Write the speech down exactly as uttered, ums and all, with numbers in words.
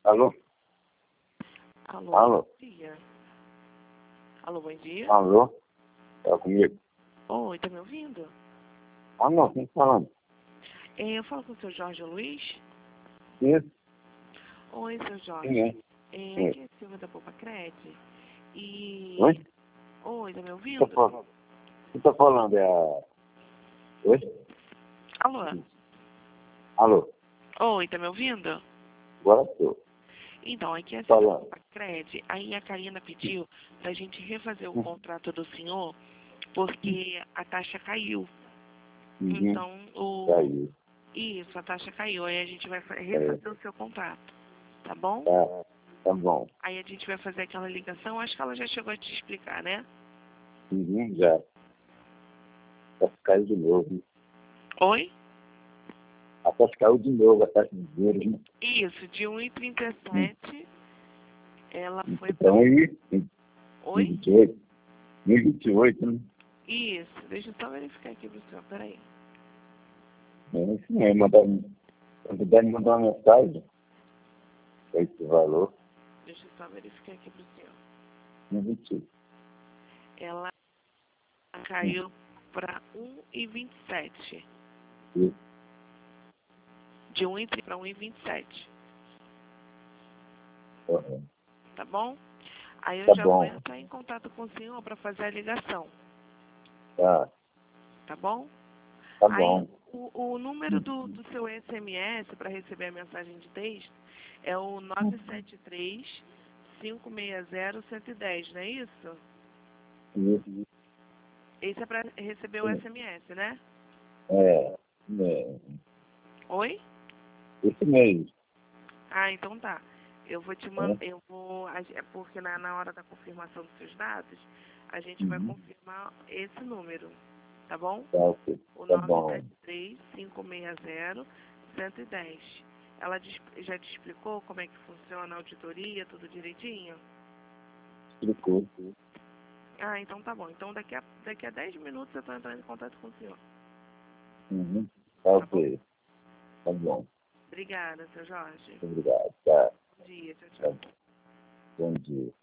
Alô? Alô, Alô? bom dia. Alô, bom dia. Alô? Tá comigo? Oi, tá me ouvindo? Alô, quem tá falando? É, eu falo com o seu Jorge Luiz. Isso? Oi, seu Jorge. Quem é? É, Quem é? aqui é a Silvia da Poupa Cred. E... Oi? Oi, tá me Tá ouvindo? falando? Quem tá falando é a... Oi? Alô? Alô? Oi, tá me ouvindo? Agora tô. Então, aqui é a Silvia da Falando. Poupa Cred. Aí a Karina pediu pra gente refazer o contrato do senhor porque a taxa caiu. Uhum. Então, o... Caiu. Isso, a taxa caiu. Aí a gente vai fa- refazer o seu contrato. Tá bom? Tá, tá bom. Aí a gente vai fazer aquela ligação. Acho que ela já chegou a te explicar, né? Uhum, já. A taxa caiu de novo. Oi? A taxa caiu de novo, a taxa de juros, né? Isso, de um e trinta e sete ela foi Então para... aí, em Oi? vinte e oito. Em vinte e oito, né? Isso, deixa eu só verificar aqui pro senhor, peraí. É isso mesmo, mandar, se puder me mandar uma mensagem, esse valor, Deixa eu só verificar aqui pro senhor. em vinte e oito. Ela caiu para um e vinte e sete. Isso. De um e trinta para um e vinte e sete. Uhum. Tá bom? Aí eu Tá já vou bom. entrar em contato com o senhor para fazer a ligação. Tá, Tá bom? tá Aí, bom. o, o número do, do seu S M S para receber a mensagem de texto é o nove sete três, cinco seis zero, um zero um zero, não é isso? Isso. Esse é para receber o S M S, né? É, é, Oi? esse mês, Ah, então tá. Eu vou te né? mandar, eu vou, a gen- é porque na, na hora da confirmação dos seus dados, a gente vai Uhum. confirmar esse número, tá bom? Tá, ok. O Tá nove bom. sete três, cinco seis zero, um zero um zero. Ela dis- já te explicou como é que funciona a auditoria, tudo direitinho? Explicou. Ah, então tá bom. Então daqui a, daqui a dez minutos eu tô entrando em contato com o senhor, Uhum. Tá, tá bom? ok. Tá bom. Obrigada, seu Jorge. Obrigado. Tá. Bom dia, tchau, Tá. tchau. Bom dia.